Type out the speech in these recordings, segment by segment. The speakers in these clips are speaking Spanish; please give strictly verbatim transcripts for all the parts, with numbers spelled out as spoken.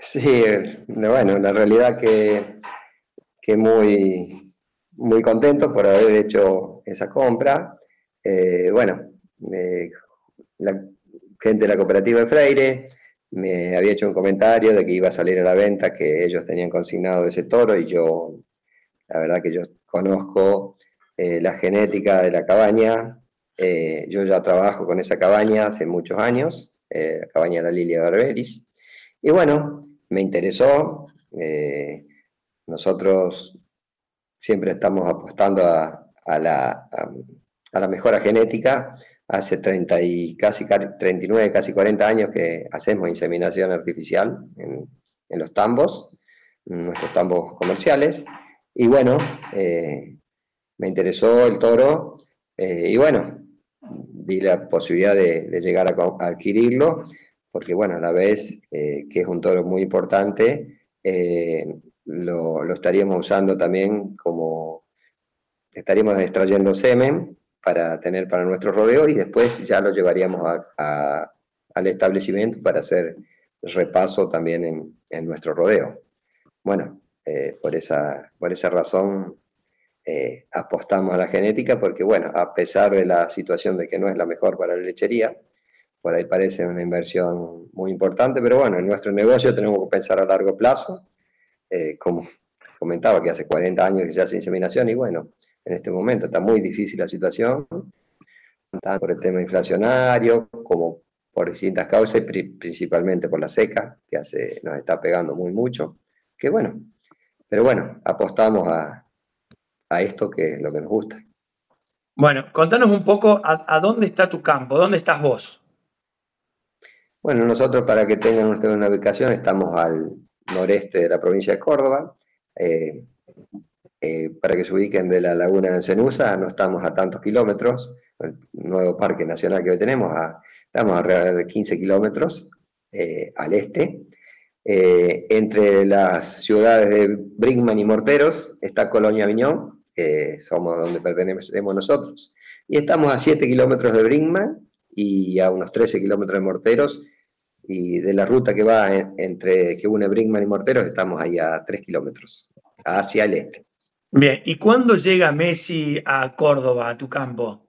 Sí, bueno, la realidad que, que muy, muy contento por haber hecho esa compra. Eh, bueno, eh, la gente de la cooperativa de Freire me había hecho un comentario de que iba a salir a la venta, que ellos tenían consignado ese toro y yo, la verdad que yo conozco eh, la genética de la cabaña. Eh, yo ya trabajo con esa cabaña hace muchos años, eh, la cabaña de la Lilia Barberis. Y bueno, me interesó. Eh, nosotros siempre estamos apostando a, a la, a, a la mejora genética. Hace treinta y casi treinta y nueve, casi cuarenta años que hacemos inseminación artificial en, en los tambos, en nuestros tambos comerciales. Y bueno, eh, me interesó el toro eh, y bueno, di la posibilidad de, de llegar a, a, adquirirlo, porque bueno, a la vez eh, que es un toro muy importante, eh, lo, lo, estaríamos usando también como, estaríamos extrayendo semen para tener para nuestro rodeo y después ya lo llevaríamos a, a, al establecimiento para hacer repaso también en, en nuestro rodeo. Bueno, eh, por, esa, por esa razón eh, apostamos a la genética porque, bueno, a pesar de la situación de que no es la mejor para la lechería, por ahí parece una inversión muy importante, pero bueno, en nuestro negocio tenemos que pensar a largo plazo, eh, como comentaba que hace cuarenta años que se hace inseminación y bueno, en este momento está muy difícil la situación, tanto por el tema inflacionario como por distintas causas, principalmente por la seca, que hace, nos está pegando muy mucho, que bueno, pero bueno, apostamos a, a esto que es lo que nos gusta. Bueno, contanos un poco a, a dónde está tu campo, dónde estás vos. Bueno, nosotros para que tengan ustedes una ubicación estamos al noreste de la provincia de Córdoba. Eh, eh, para que se ubiquen de la laguna de Cenusa, no estamos a tantos kilómetros. El nuevo parque nacional que hoy tenemos, a, estamos alrededor de quince kilómetros eh, al este. Eh, entre las ciudades de Brinkman y Morteros está Colonia Viñón, que somos donde pertenecemos nosotros, y estamos a siete kilómetros de Brinkman y a unos trece kilómetros de Morteros, y de la ruta que va en, entre que une Brinkman y Morteros estamos ahí a tres kilómetros, hacia el este. Bien, ¿y cuándo llega Messi a Córdoba, a tu campo?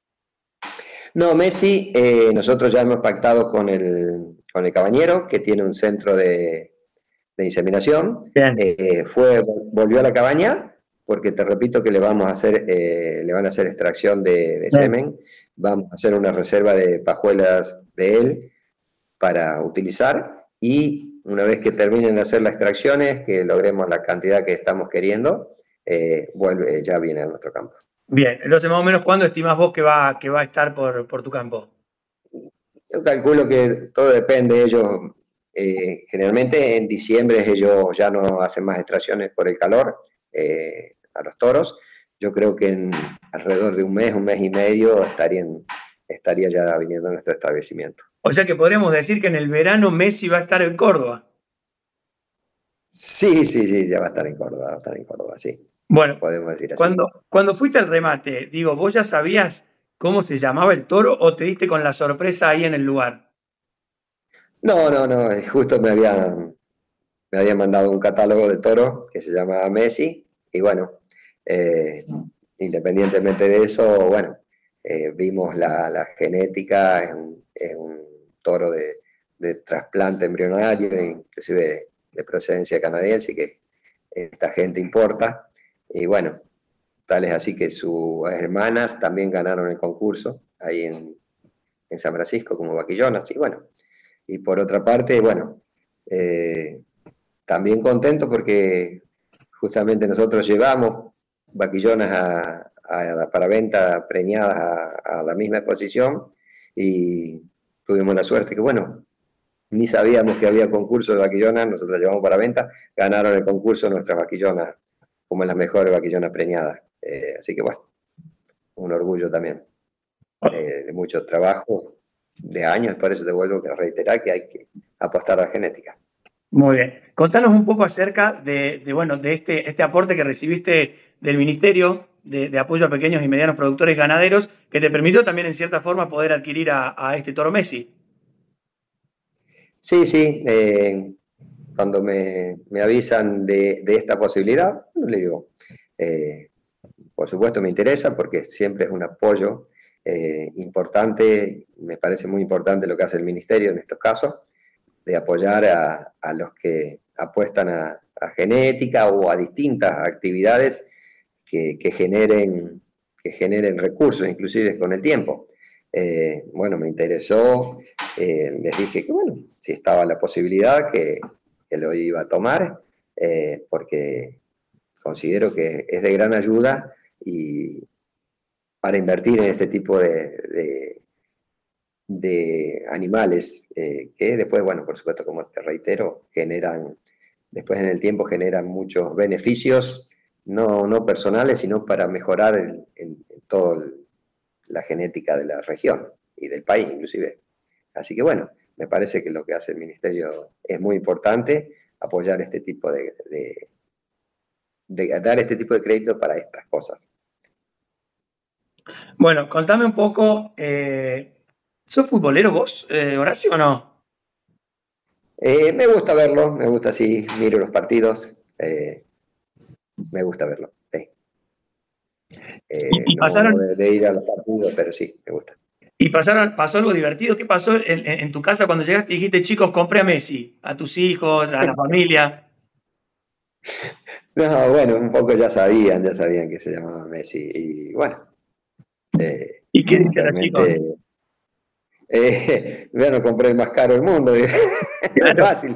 No, Messi, eh, nosotros ya hemos pactado con el, con el Cabañero, que tiene un centro de, de inseminación. Bien. Eh, fue, volvió a la cabaña, porque te repito que le vamos a hacer, eh, le van a hacer extracción de, de semen, vamos a hacer una reserva de pajuelas de él para utilizar y una vez que terminen de hacer las extracciones, que logremos la cantidad que estamos queriendo, eh, vuelve, ya viene a nuestro campo. Bien, entonces más o menos, ¿cuándo estimás vos que va, que va a estar por, por tu campo? Yo calculo que todo depende de ellos. Eh, generalmente en diciembre ellos ya no hacen más extracciones por el calor eh, a los toros. Yo creo que en alrededor de un mes, un mes y medio estarían, estaría ya viniendo a nuestro establecimiento. O sea que podríamos decir que en el verano Messi va a estar en Córdoba. Sí, sí, sí, ya va a estar en Córdoba, va a estar en Córdoba, sí. Bueno, Podemos decir así. cuando, cuando fuiste al remate, digo, ¿vos ya sabías cómo se llamaba el toro o te diste con la sorpresa ahí en el lugar? No, no, no, justo me habían, me habían mandado un catálogo de toros que se llamaba Messi y bueno, eh, independientemente de eso, bueno, eh, vimos la, la genética, es un, es un toro de, de trasplante embrionario, inclusive de, de procedencia canadiense, que esta gente importa, y bueno, tal es así que sus hermanas también ganaron el concurso ahí en, en San Francisco como vaquillonas, y bueno, y por otra parte, bueno, eh, también contento porque justamente nosotros llevamos vaquillonas a, a, para venta preñadas a, a, la misma exposición y tuvimos la suerte que, bueno, ni sabíamos que había concurso de vaquillonas, nosotros las llevamos para venta, ganaron el concurso nuestras vaquillonas como las mejores vaquillonas preñadas. Eh, así que, bueno, un orgullo también eh, de mucho trabajo, de años, por eso te vuelvo a reiterar que hay que apostar a la genética. Muy bien. Contanos un poco acerca de, de, bueno, de este, este aporte que recibiste del Ministerio de, de Apoyo a Pequeños y Medianos Productores Ganaderos, que te permitió también, en cierta forma, poder adquirir a, a este toro Messi. Sí, sí. Eh, cuando me, me avisan de, de esta posibilidad, le digo, eh, por supuesto me interesa porque siempre es un apoyo eh, importante, me parece muy importante lo que hace el Ministerio en estos casos, de apoyar a, a los que apuestan a, a genética o a distintas actividades que, que, generen, que generen recursos, inclusive con el tiempo. Eh, bueno, me interesó, eh, les dije que bueno, si estaba la posibilidad que, que lo iba a tomar, eh, porque considero que es de gran ayuda y para invertir en este tipo de, de, de animales eh, que después, bueno, por supuesto, como te reitero, generan, después en el tiempo generan muchos beneficios, no, no personales, sino para mejorar el, en, en todo el, la genética de la región y del país inclusive. Así que bueno, me parece que lo que hace el Ministerio es muy importante, apoyar este tipo de, de, de dar este tipo de créditos para estas cosas. Bueno, contame un poco, eh, ¿sos futbolero vos, eh, Horacio, o no? Eh, me gusta verlo, me gusta así, miro los partidos, eh, me gusta verlo. Sí. Eh, Y, y no, pasaron, no de, de ir a los partidos, pero sí, me gusta. y pasaron, pasó algo divertido. ¿Qué pasó en, en, en tu casa cuando llegaste y dijiste, chicos, compré a Messi, a tus hijos, a la familia? No, bueno, un poco ya sabían, ya sabían que se llamaba Messi. Y bueno, eh, ¿Y qué dijeron, chicos? realmente, eh, bueno, compré el más caro del mundo, es Claro. fácil.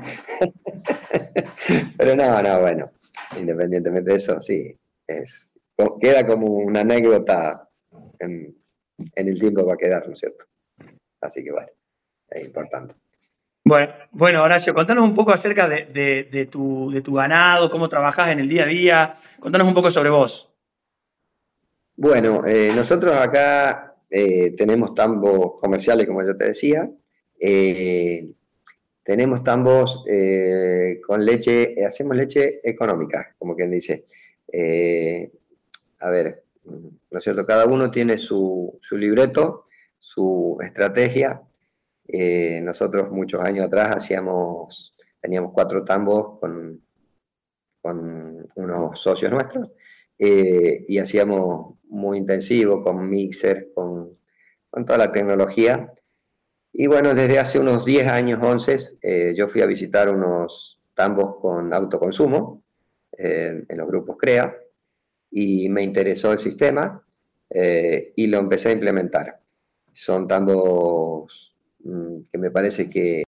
Pero no, no, bueno, independientemente de eso, sí, es, queda como una anécdota en, en el tiempo va a quedar, ¿no es cierto? Así que bueno, es importante. Bueno, bueno, Horacio, contanos un poco acerca de, de, de, tu, de tu ganado, cómo trabajás en el día a día. Contanos un poco sobre vos. Bueno, eh, nosotros acá eh, tenemos tambos comerciales, como yo te decía. Eh, tenemos tambos eh, con leche, eh, hacemos leche económica, como quien dice. Eh, a ver, ¿no es cierto? Cada uno tiene su, su libreto, su estrategia. Eh, nosotros muchos años atrás hacíamos, teníamos cuatro tambos con, con unos socios nuestros eh, y hacíamos muy intensivo con mixers, con, con toda la tecnología. Y bueno, desde hace unos diez años, once, eh, yo fui a visitar unos tambos con autoconsumo eh, en los grupos CREA y me interesó el sistema eh, y lo empecé a implementar. Son tambos mmm, que me parece que